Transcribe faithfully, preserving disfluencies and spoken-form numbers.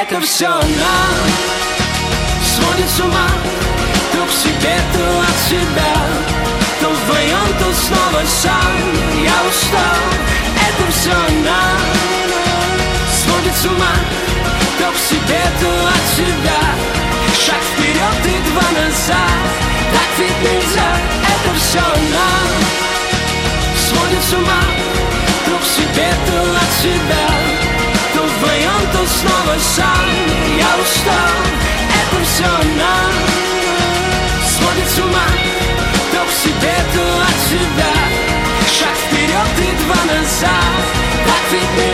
это все нас сводит с ума. То к себе, то от себя, то вдвоем, то снова сам. Я устал, это все нас сводит с ума. То к себе, то от себя, шаг вперед и два назад. Так ведь нельзя, это все нас сводит с ума. То к себе, то от себя, то вдвоем, то снова сам. Я устал, это все нас сводит с ума. То к себе, то от себя, шаг вперед и два назад. Так ведь